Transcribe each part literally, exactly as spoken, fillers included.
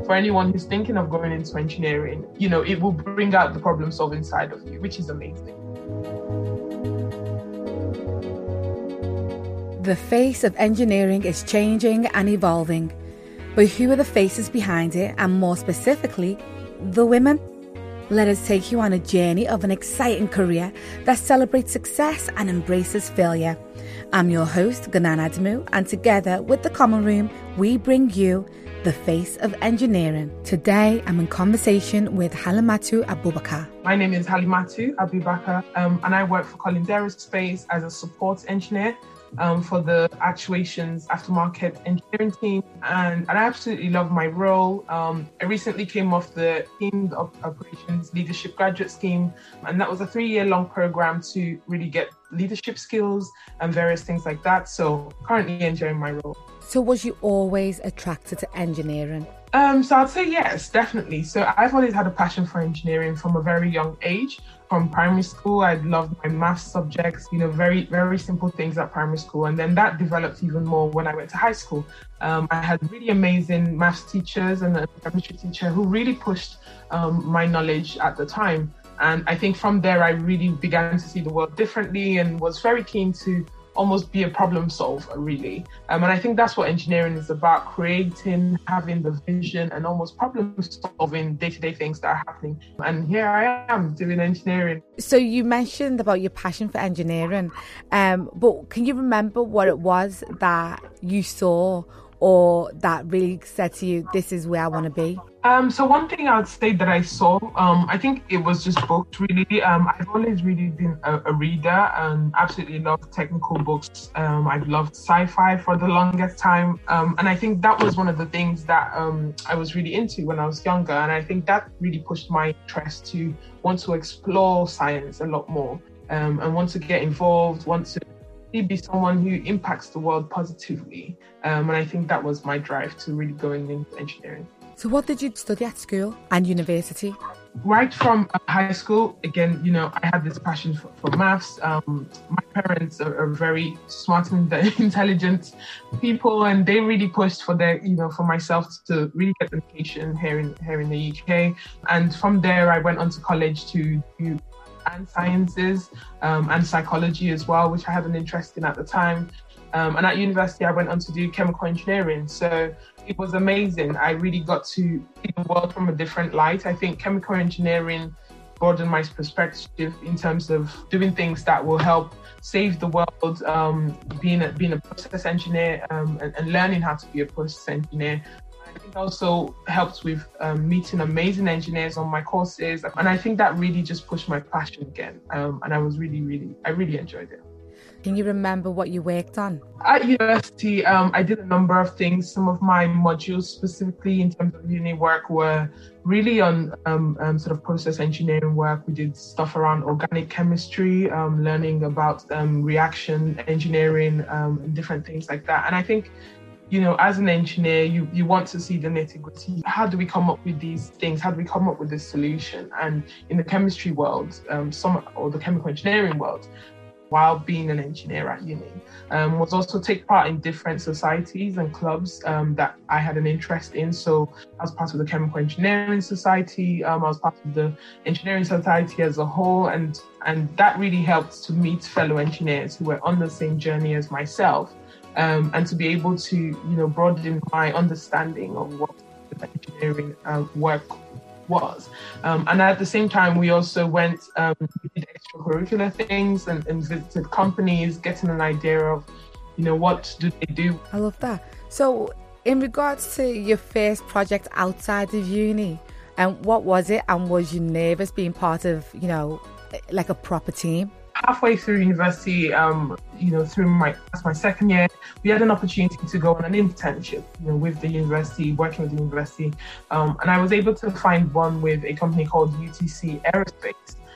for anyone who's thinking of going into engineering, you know, it will bring out the problem solving side of you, which is amazing. The face of engineering is changing and evolving. But who are the faces behind it, and more specifically, the women? Let us take you on a journey of an exciting career that celebrates success and embraces failure. I'm your host, Ganan Adamu, and together with The Common Room, we bring you the face of engineering. Today, I'm in conversation with Halimatu Abubakar. My name is Halimatu Abubakar, um, and I work for Collins Aerospace as a support engineer um, for the actuations aftermarket engineering team. And, and I absolutely love my role. Um, I recently came off the Team of Operations Leadership Graduate Scheme, and that was a three-year long program to really get leadership skills and various things like that. So currently enjoying my role. So was you always attracted to engineering? Um, so I'd say yes, definitely. So I've always had a passion for engineering from a very young age. From primary school, I loved my maths subjects, you know, very, very simple things at primary school. And then that developed even more when I went to high school. Um, I had really amazing maths teachers and a chemistry teacher who really pushed um, my knowledge at the time. And I think from there, I really began to see the world differently and was very keen to almost be a problem solver, really. Um, and I think that's what engineering is about, creating, having the vision and almost problem solving day-to-day things that are happening. And here I am doing engineering. So you mentioned about your passion for engineering, um, but can you remember what it was that you saw or that really said to you, this is where I want to be? Um, so one thing I would say that I saw, um, I think it was just books, really. Um, I've always really been a, a reader and absolutely loved technical books. Um, I've loved sci-fi for the longest time. Um, and I think that was one of the things that um, I was really into when I was younger. And I think that really pushed my interest to want to explore science a lot more um, and want to get involved, want to be someone who impacts the world positively. Um, and I think that was my drive to really going into engineering. So what did you study at school and university? Right from high school, again, you know, I had this passion for, for maths. Um, my parents are, are very smart and intelligent people, and they really pushed for their, you know, for myself to really get education here in here in the U K. And from there, I went on to college to do and sciences um, and psychology as well, which I had an interest in at the time. Um, and at university, I went on to do chemical engineering. So it was amazing. I really got to see the world from a different light. I think chemical engineering broadened my perspective in terms of doing things that will help save the world, um, being, a, being a process engineer um, and, and learning how to be a process engineer. I think also helped with um, meeting amazing engineers on my courses. And I think that really just pushed my passion again. Um, and I was really, really, I really enjoyed it. Can you remember what you worked on? At university, um, I did a number of things. Some of my modules specifically in terms of uni work were really on um, um, sort of process engineering work. We did stuff around organic chemistry, um, learning about um, reaction engineering, um, and different things like that. And I think, you know, as an engineer, you, you want to see the nitty-gritty. How do we come up with these things? How do we come up with this solution? And in the chemistry world, um, some or the chemical engineering world, while being an engineer at uni, um, was also take part in different societies and clubs um, that I had an interest in. So I was part of the Chemical Engineering Society, um, I was part of the Engineering Society as a whole, and, and that really helped to meet fellow engineers who were on the same journey as myself, um, and to be able to, you know, broaden my understanding of what engineering uh, work was. Um, and at the same time, we also went, um, we did extracurricular things and, and visited companies, getting an idea of, you know, what do they do. I love that. So in regards to your first project outside of uni, and um, what was it? And was you nervous being part of, you know, like a proper team? Halfway through university, um, you know, through my that's my second year, we had an opportunity to go on an internship, you know, with the university, working with the university, um, and I was able to find one with a company called U T C Aerospace.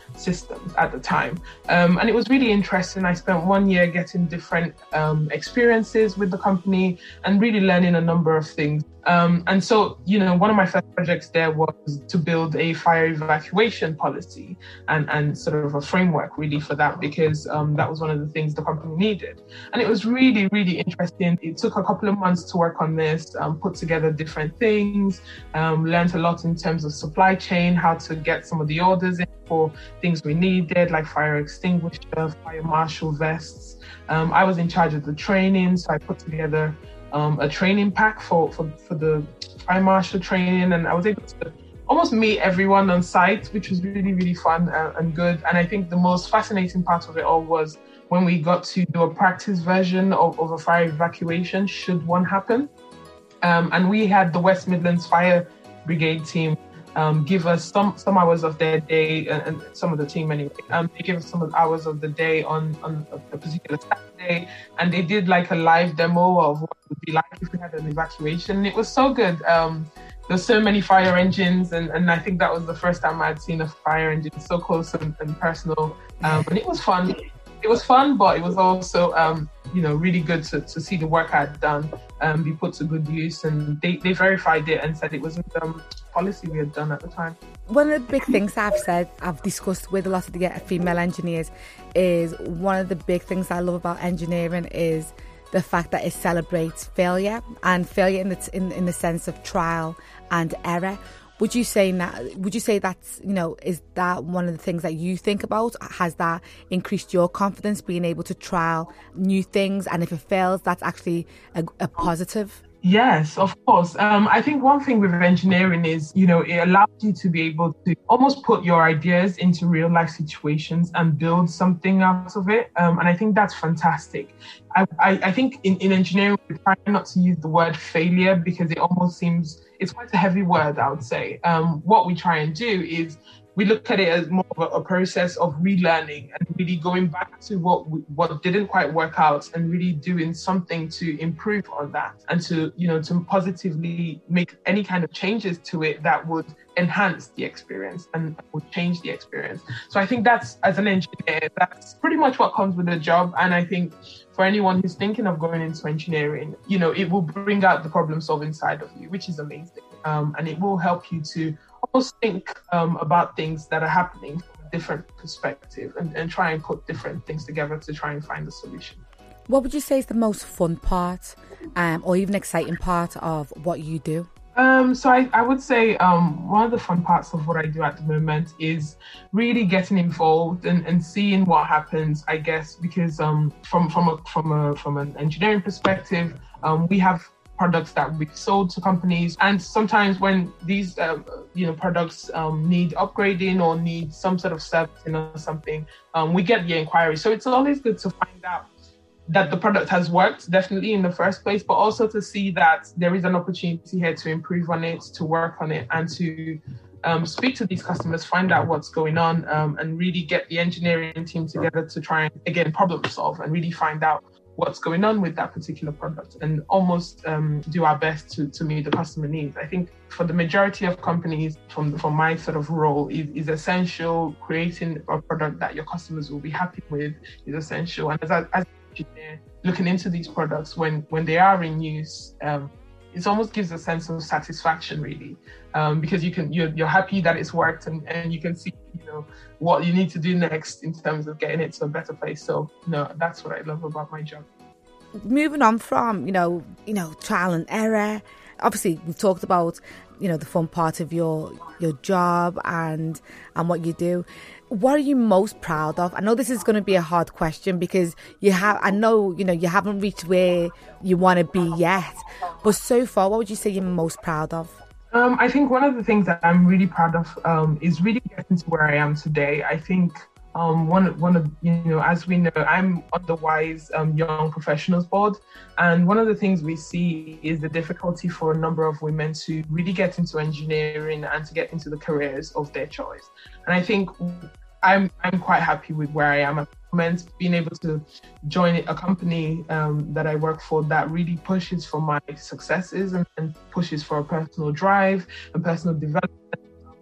systems at the time. Um, and it was really interesting. I spent one year getting different um, experiences with the company and really learning a number of things. Um, and so, you know, one of my first projects there was to build a fire evacuation policy and, and sort of a framework really for that, because um, that was one of the things the company needed. And it was really, really interesting. It took a couple of months to work on this, um, put together different things, um, learned a lot in terms of supply chain, how to get some of the orders in for things we needed, like fire extinguisher, fire marshal vests. Um, I was in charge of the training, so I put together Um, a training pack for, for, for the fire marshal training, and I was able to almost meet everyone on site, which was really, really fun uh, and good. And I think the most fascinating part of it all was when we got to do a practice version of, of a fire evacuation, should one happen. Um, and we had the West Midlands Fire Brigade team um, give us some, some hours of their day, and, and some of the team anyway, um, they gave us some of the hours of the day on, on a particular Saturday, and they did like a live demo of what it would be like if we had an evacuation. It was so good. Um, there's so many fire engines, and, and I think that was the first time I'd seen a fire engine so close and, and personal, um, and it was fun. It was fun, but it was also, um, you know, really good to, to see the work I'd done um, be put to good use. And they, they verified it and said it was a um, policy we had done at the time. One of the big things I've said, I've discussed with a lot of the female engineers, is one of the big things I love about engineering is the fact that it celebrates failure, and failure in the, in, in the sense of trial and error. Would you say that, would you say that's, you know, is that one of the things that you think about? Has that increased your confidence, being able to trial new things? And if it fails, that's actually a, a positive? Yes, of course. Um, I think one thing with engineering is, you know, it allows you to be able to almost put your ideas into real life situations and build something out of it. Um, and I think that's fantastic. I, I, I think in, in engineering, we try not to use the word failure because it almost seems, it's quite a heavy word, I would say. Um, what we try and do is we look at it as more of a, a process of relearning and really going back to what we, what didn't quite work out and really doing something to improve on that and to, you know, to positively make any kind of changes to it that would enhance the experience and would change the experience. So I think that's, as an engineer, that's pretty much what comes with the job. And I think for anyone who's thinking of going into engineering, you know, it will bring out the problem solving side of you, which is amazing. Um, and it will help you to almost think um, about things that are happening from a different perspective and, and try and put different things together to try and find a solution. What would you say is the most fun part um, or even exciting part of what you do? Um, so I, I would say um, one of the fun parts of what I do at the moment is really getting involved and, and seeing what happens, I guess, because um, from from a, from a, from an engineering perspective, um, we have products that we've sold to companies, and sometimes when these uh, you know products um, need upgrading or need some sort of servicing or something, um, we get the inquiry. So it's always good to find out that the product has worked definitely in the first place, but also to see that there is an opportunity here to improve on it, to work on it, and to um, speak to these customers, find out what's going on, um, and really get the engineering team together to try and, again, problem solve and really find out what's going on with that particular product and almost um, do our best to, to meet the customer needs. I think for the majority of companies, from, from my sort of role, is, is essential. Creating a product that your customers will be happy with is essential. And as, a, as engineer, looking into these products when, when they are in use, um, it almost gives a sense of satisfaction, really, um, because you can you're, you're happy that it's worked and, and you can see, you know, what you need to do next in terms of getting it to a better place. So, you know, that's what I love about my job. Moving on from, you know, you know, trial and error. Obviously, we've talked about, you know, the fun part of your your job and and what you do. What are you most proud of? I know this is going to be a hard question because you have, I know, you know, you haven't reached where you want to be yet, but so far, what would you say you're most proud of? Um, I think one of the things that I'm really proud of um, is really getting to where I am today. I think um, one, one of, you know, as we know, I'm on the WISE um, Young Professionals Board. And one of the things we see is the difficulty for a number of women to really get into engineering and to get into the careers of their choice. And I think I'm I'm quite happy with where I am at the moment, being able to join a company um, that I work for that really pushes for my successes and, and pushes for a personal drive and personal development.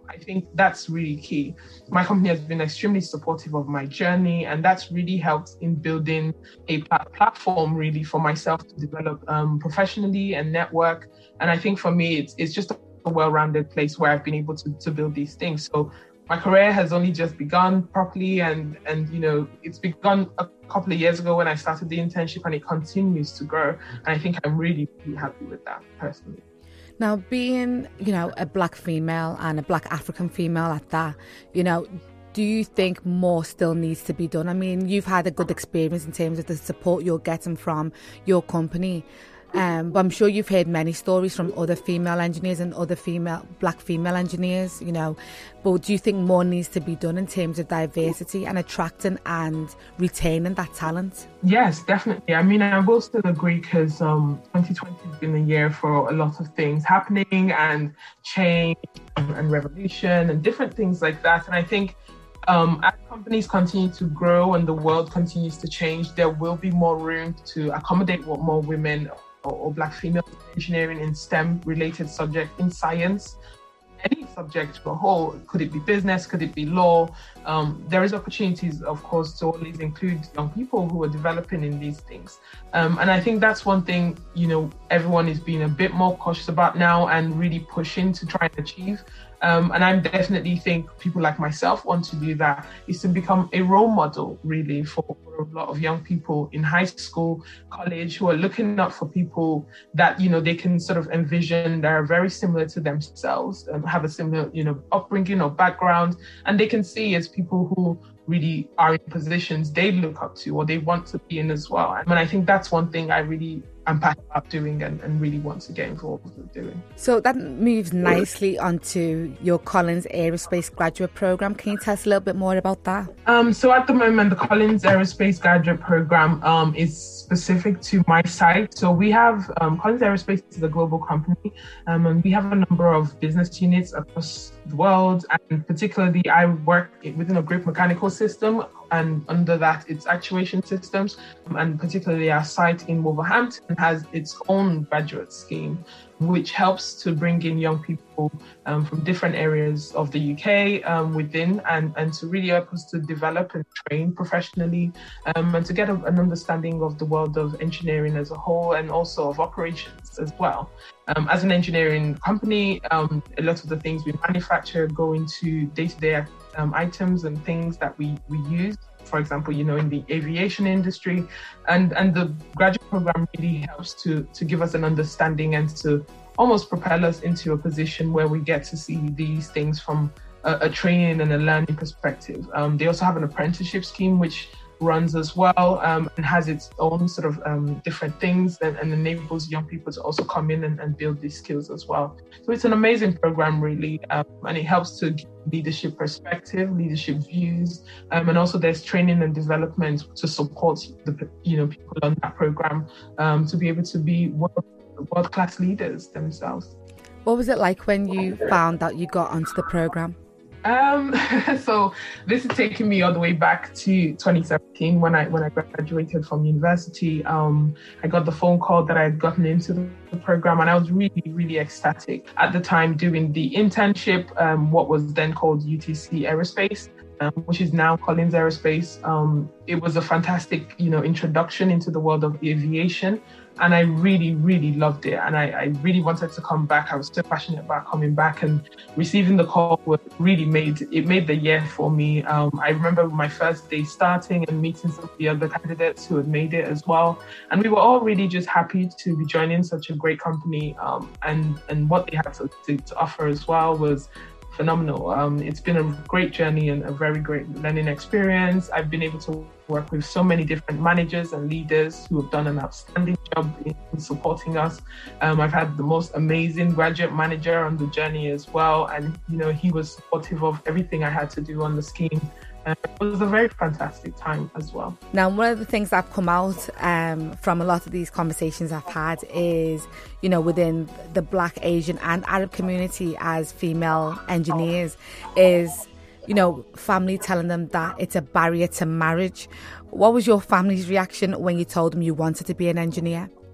I think that's really key. My company has been extremely supportive of my journey, and that's really helped in building a platform really for myself to develop um, professionally and network. And I think for me, it's it's just a well-rounded place where I've been able to, to build these things. So my career has only just begun properly, and, and you know, it's begun a couple of years ago when I started the internship, and it continues to grow. And I think I'm really, really happy with that personally. Now, being, you know, a Black female and a Black African female at that, you know, do you think more still needs to be done? I mean, you've had a good experience in terms of the support you're getting from your company. Um, but I'm sure you've heard many stories from other female engineers and other female, Black female engineers, you know. But do you think more needs to be done in terms of diversity and attracting and retaining that talent? Yes, definitely. I mean, I will still agree because um, twenty twenty has been a year for a lot of things happening and change and revolution and different things like that. And I think Um, as companies continue to grow and the world continues to change, there will be more room to accommodate what more women or, or Black females in engineering in STEM-related subjects, in science, any subject to a whole. Could it be business? Could it be law? Um, there is opportunities, of course, to always include young people who are developing in these things. Um, and I think that's one thing, you know, everyone is being a bit more cautious about now and really pushing to try and achieve. Um, and I definitely think people like myself want to do that, is to become a role model, really, for, for a lot of young people in high school, college, who are looking up for people that, you know, they can sort of envision that are very similar to themselves, and have a similar, you know, upbringing or background. And they can see as people who really are in positions they look up to or they want to be in as well. And I think that's one thing I really am passionate about doing and, and really want to get involved with doing. So that moves nicely onto your Collins Aerospace Graduate Programme. Can you tell us a little bit more about that? Um, so at the moment, the Collins Aerospace Graduate Programme um, is specific to my site. So we have, um, Collins Aerospace is a global company, um, and we have a number of business units across the world. And particularly, I work within a group mechanical system, and under that, it's actuation systems. And particularly our site in Wolverhampton has its own graduate scheme, which helps to bring in young people um, from different areas of the U K um, within, and, and to really help us to develop and train professionally, um, and to get a, an understanding of the world of engineering as a whole, and also of operations as well. Um, as an engineering company, um, a lot of the things we manufacture go into day-to-day um, items and things that we, we use. For example, you know, in the aviation industry, and, and the graduate program really helps to, to give us an understanding and to almost propel us into a position where we get to see these things from a, a training and a learning perspective. Um, they also have an apprenticeship scheme, which runs as well, um, and has its own sort of um, different things, and, and enables young people to also come in and, and build these skills as well. So it's an amazing program, really, um, and it helps to give leadership perspective, leadership views, um, and also there's training and development to support the you know people on that program um, to be able to be world, world-class leaders themselves. What was it like when you found out you got onto the program? Um, so this is taking me all the way back to twenty seventeen when I when I graduated from university. Um, I got the phone call that I had gotten into the program, and I was really, really ecstatic at the time doing the internship, um, what was then called U T C Aerospace, um, which is now Collins Aerospace. Um, it was a fantastic, you know, introduction into the world of aviation. And I really, really loved it. And I, I really wanted to come back. I was so passionate about coming back, and receiving the call really made, it made the year for me. Um, I remember my first day starting and meeting some of the other candidates who had made it as well. And we were all really just happy to be joining such a great company. Um, and, and what they had to, to, to offer as well was phenomenal. Um, it's been a great journey and a very great learning experience. I've been able to work with so many different managers and leaders who have done an outstanding job in supporting us. Um, I've had the most amazing graduate manager on the journey as well. And, you know, he was supportive of everything I had to do on the scheme. And it was a very fantastic time as well. Now, one of the things that have come out um, from a lot of these conversations I've had is, you know, within the Black, Asian and Arab community as female engineers is, you know, family telling them that it's a barrier to marriage. What was your family's reaction when you told them you wanted to be an engineer?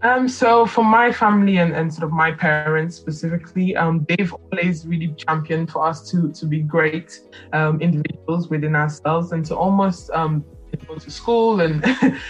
Um, so for my family and, and sort of my parents specifically, um, they've always really championed for us to to be great um, individuals within ourselves and to almost um, go to school and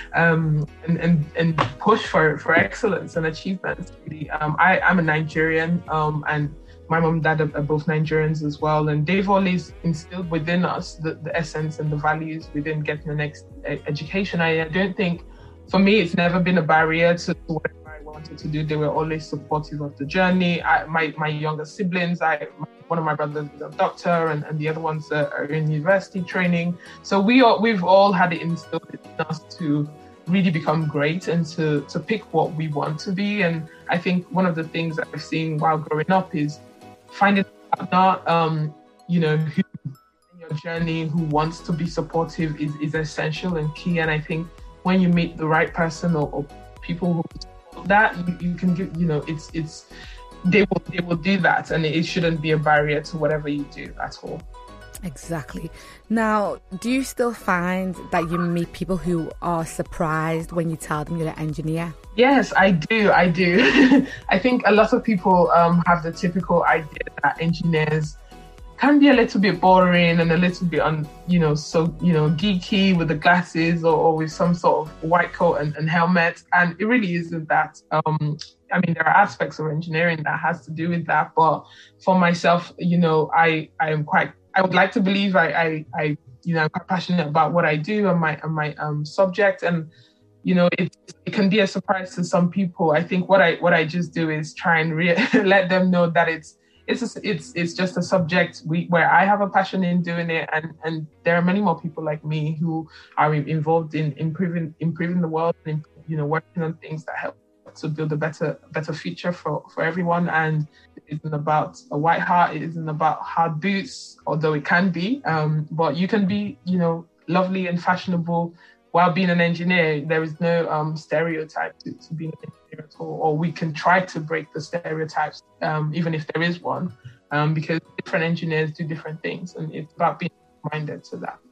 um, and, and and push for, for excellence and achievements. Really. Um, I, I'm a Nigerian um, and my mom and dad are, are both Nigerians as well, and they've always instilled within us the, the essence and the values within getting the next education. I, I don't think, for me, it's never been a barrier to whatever I wanted to do. They were always supportive of the journey. I, my my younger siblings, I one of my brothers is a doctor, and, and the other ones are, are in university training. So we all, we've all had it instilled in us to really become great and to to pick what we want to be. And I think one of the things that I've seen while growing up is finding a partner, um, you know, who in your journey who wants to be supportive is, is essential and key. And I think when you meet the right person or, or people who support that, you, you can give, you know, it's it's they will they will do that, and it shouldn't be a barrier to whatever you do at all. Exactly. Now, do you still find that you meet people who are surprised when you tell them you're an engineer? Yes, I do. I do. I think a lot of people um, have the typical idea that engineers can be a little bit boring and a little bit, un, you know, so, you know, geeky with the glasses or, or with some sort of white coat and, and helmet. And it really isn't that. Um, I mean, there are aspects of engineering that has to do with that. But for myself, you know, I, I am quite, I would like to believe I, I, I you know, I'm quite passionate about what I do and my, and my um, subject. And, you know, it, it can be a surprise to some people. I think what I, what I just do is try and re- let them know that it's, It's a, it's it's just a subject we, where I have a passion in doing it, and, and there are many more people like me who are involved in improving improving the world and, you know, working on things that help to build a better better future for, for everyone. And it isn't about a white heart, it isn't about hard boots, although it can be. Um, but you can be, you know, lovely and fashionable while being an engineer. There is no um, stereotype to, to being an engineer at all, or we can try to break the stereotypes, um, even if there is one, um, because different engineers do different things, and it's about being minded to that.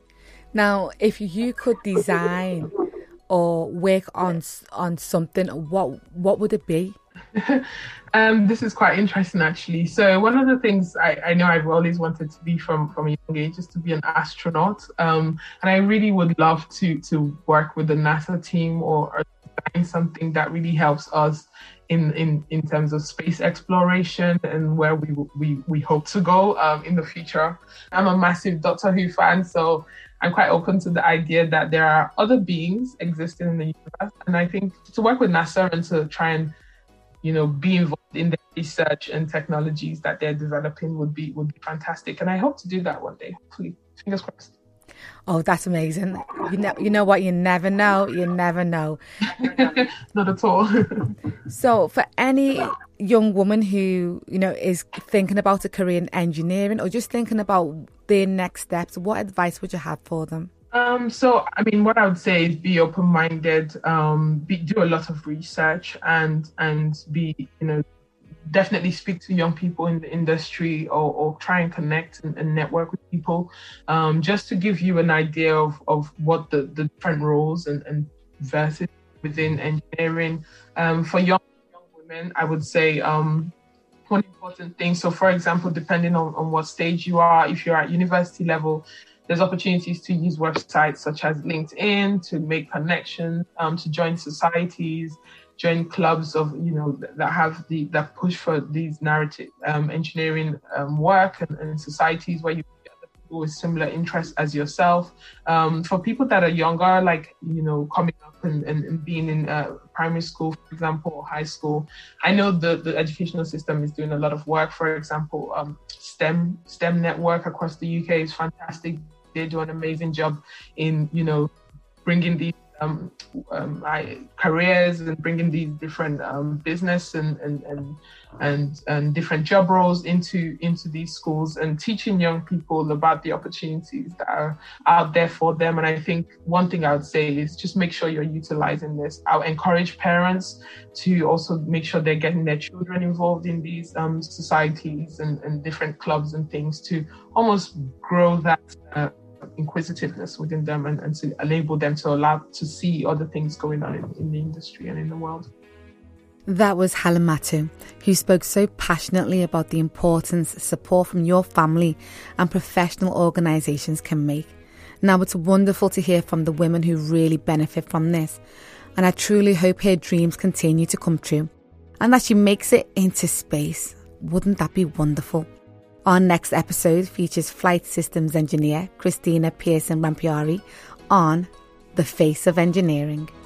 Now, if you could design or work on on something, what what would it be? um, this is quite interesting, actually. So one of the things I, I know I've always wanted to be from, from a young age is to be an astronaut. Um, and I really would love to to work with the NASA team or, or design something that really helps us in, in, in terms of space exploration and where we we, we hope to go um, in the future. I'm a massive Doctor Who fan, so I'm quite open to the idea that there are other beings existing in the universe. And I think to work with NASA and to try and, you know, be involved in the research and technologies that they're developing would be would be fantastic. And I hope to do that one day, hopefully. Fingers crossed. Oh, that's amazing. You know, you know what? You never know. You never know. Not at all. So for any young woman who, you know, is thinking about a career in engineering or just thinking about their next steps, what advice would you have for them? Um, so, I mean, what I would say is be open-minded, um, be, do a lot of research and and be, you know, definitely speak to young people in the industry or, or try and connect and, and network with people, um, just to give you an idea of, of what the, the different roles and, and verses within engineering. Um, for young, young women, I would say um, one important thing. So, for example, depending on, on what stage you are, if you're at university level, there's opportunities to use websites such as LinkedIn to make connections, um, to join societies, join clubs of, you know, that have the that push for these narrative um, engineering um, work and, and societies where you get other people with similar interests as yourself. Um, for people that are younger, like, you know, coming up and, and, and being in uh, primary school, for example, or high school, I know the, the educational system is doing a lot of work. For example, um, STEM STEM network across the U K is fantastic. They do an amazing job in, you know, bringing these um, um, I, careers and bringing these different um, business and, and and and and different job roles into into these schools and teaching young people about the opportunities that are out there for them. And I think one thing I would say is just make sure you're utilizing this. I'll encourage parents to also make sure they're getting their children involved in these um, societies and, and different clubs and things to almost grow that uh, inquisitiveness within them and, and to enable them to allow to see other things going on in, in the industry and in the world. That was Halimatu, who spoke so passionately about the importance support from your family and professional organisations can make. Now, it's wonderful to hear from the women who really benefit from this, and I truly hope her dreams continue to come true and that she makes it into space. Wouldn't that be wonderful? Our next episode features Flight Systems Engineer Christina Pearson Rampiari on The Face of Engineering.